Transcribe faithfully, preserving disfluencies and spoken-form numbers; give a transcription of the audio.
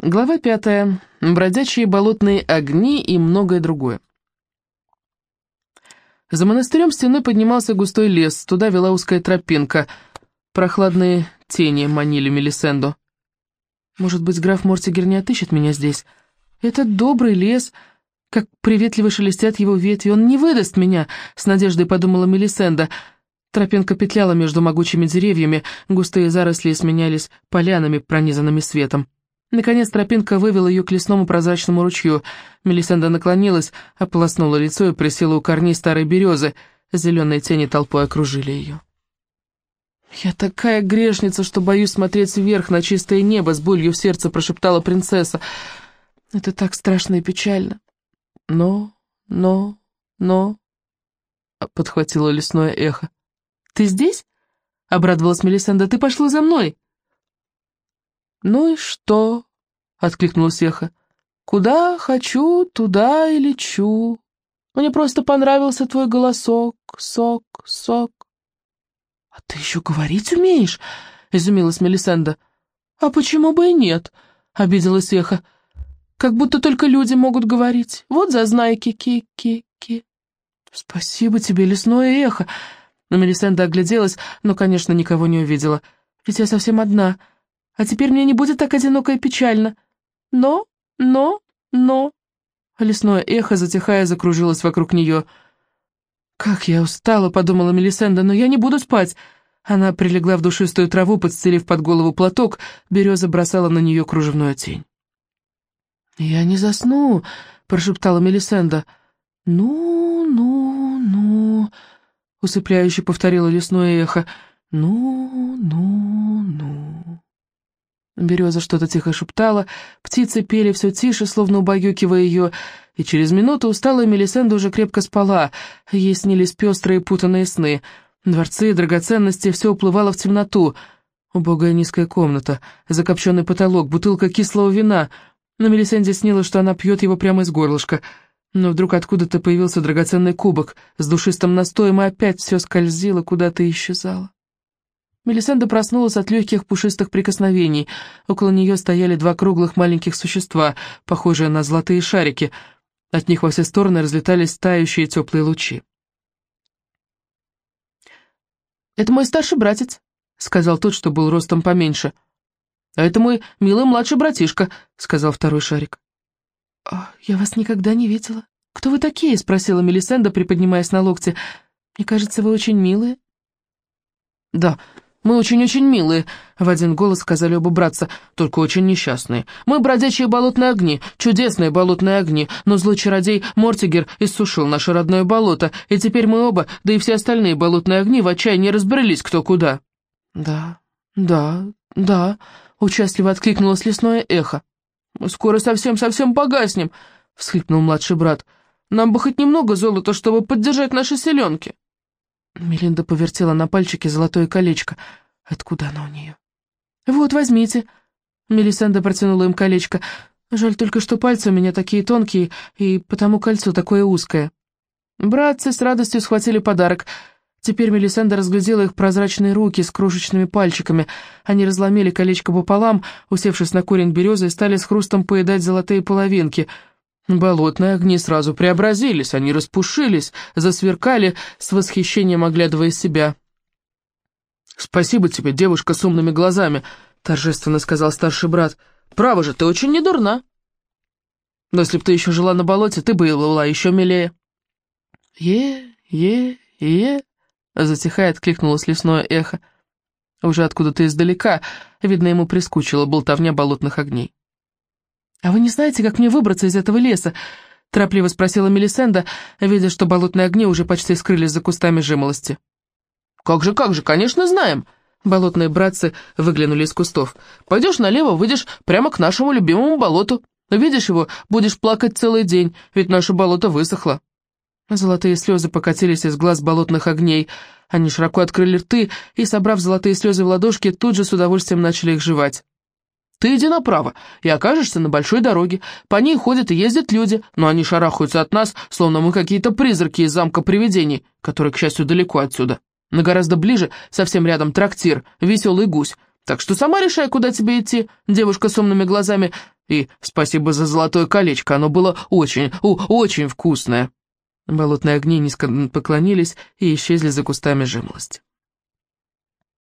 Глава пятая. Бродячие болотные огни и многое другое. За монастырем стеной поднимался густой лес, туда вела узкая тропинка. Прохладные тени манили Мелисенду. Может быть, граф Мортигер не отыщет меня здесь? Этот добрый лес, как приветливо шелестят его ветви, он не выдаст меня, с надеждой подумала Мелисенда. Тропинка петляла между могучими деревьями, густые заросли сменялись полянами, пронизанными светом. Наконец тропинка вывела ее к лесному прозрачному ручью. Мелисенда наклонилась, ополоснула лицо и присела у корней старой березы. Зеленые тени толпой окружили ее. «Я такая грешница, что боюсь смотреть вверх на чистое небо», — с болью в сердце прошептала принцесса. «Это так страшно и печально». «Но, но, но...» — подхватило лесное эхо. «Ты здесь?» — обрадовалась Мелисенда. «Ты пошла за мной». «Ну и что?» — откликнулось эхо. «Куда хочу, туда и лечу. Мне просто понравился твой голосок, сок, сок». «А ты еще говорить умеешь?» — изумилась Мелисенда. «А почему бы и нет?» — обиделась эхо. «Как будто только люди могут говорить. Вот зазнайки, ки-ки-ки». «Спасибо тебе, лесное эхо». Но Мелисенда огляделась, но, конечно, никого не увидела. «Ведь я совсем одна. А теперь мне не будет так одиноко и печально. Но, но, но...» Лесное эхо, затихая, закружилось вокруг нее. «Как я устала», — подумала Мелисенда, — «но я не буду спать». Она прилегла в душистую траву, подстелив под голову платок, береза бросала на нее кружевную тень. «Я не засну», — прошептала Мелисенда. «Ну, ну, ну...» — усыпляюще повторило лесное эхо. «Ну, ну, ну...» Береза что-то тихо шептала, птицы пели все тише, словно убаюкивая ее, и через минуту усталая Мелисенда уже крепко спала, ей снились пестрые путанные сны. Дворцы, драгоценности, все уплывало в темноту. Убогая низкая комната, закопченный потолок, бутылка кислого вина. На Мелисенде снилось, что она пьет его прямо из горлышка. Но вдруг откуда-то появился драгоценный кубок с душистым настоем, и опять все скользило, куда-то исчезало. Мелисенда проснулась от легких пушистых прикосновений. Около нее стояли два круглых маленьких существа, похожие на золотые шарики. От них во все стороны разлетались тающие теплые лучи. «Это мой старший братец», — сказал тот, что был ростом поменьше. «А это мой милый младший братишка», — сказал второй шарик. «Я вас никогда не видела. Кто вы такие?» — спросила Мелисенда, приподнимаясь на локте. «Мне кажется, вы очень милые». «Да, мы очень-очень милые», — в один голос сказали оба братца, — «только очень несчастные. Мы бродячие болотные огни, чудесные болотные огни, но злой чародей Мортигер иссушил наше родное болото, и теперь мы оба, да и все остальные болотные огни в отчаянии разбрелись кто куда». «Да, да, да», — участливо откликнулось лесное эхо. «Мы скоро совсем-совсем погаснем», — всхлипнул младший брат. «Нам бы хоть немного золота, чтобы поддержать наши селенки». Мелинда повертела на пальчике золотое колечко. Откуда оно у нее? «Вот, возьмите». Мелисенда протянула им колечко. «Жаль только, что пальцы у меня такие тонкие, и потому кольцо такое узкое». Братцы с радостью схватили подарок. Теперь Мелисенда разглядела их прозрачные руки с крошечными пальчиками. Они разломили колечко пополам, усевшись на корень березы, и стали с хрустом поедать золотые половинки. Болотные огни сразу преобразились, они распушились, засверкали, с восхищением оглядывая себя. «Спасибо тебе, девушка с умными глазами», — торжественно сказал старший брат. «Право же, ты очень недурна. Но если б ты еще жила на болоте, ты бы и была еще милее». «Е-е-е», — затихая откликнулось лесное эхо. Уже откуда-то издалека, видно, ему прискучила болтовня болотных огней. «А вы не знаете, как мне выбраться из этого леса?» — торопливо спросила Мелисенда, видя, что болотные огни уже почти скрылись за кустами жимолости. «Как же, как же, конечно, знаем!» Болотные братцы выглянули из кустов. «Пойдешь налево, выйдешь прямо к нашему любимому болоту. Увидишь его, будешь плакать целый день, ведь наше болото высохло». Золотые слезы покатились из глаз болотных огней. Они широко открыли рты и, собрав золотые слезы в ладошки, тут же с удовольствием начали их жевать. «Ты иди направо и окажешься на большой дороге. По ней ходят и ездят люди, но они шарахаются от нас, словно мы какие-то призраки из замка привидений, который, к счастью, далеко отсюда. Но гораздо ближе, совсем рядом, трактир, веселый гусь. Так что сама решай, куда тебе идти, девушка с умными глазами, И спасибо за золотое колечко, оно было очень, у, очень вкусное». Болотные огни низко поклонились и исчезли за кустами жимолости.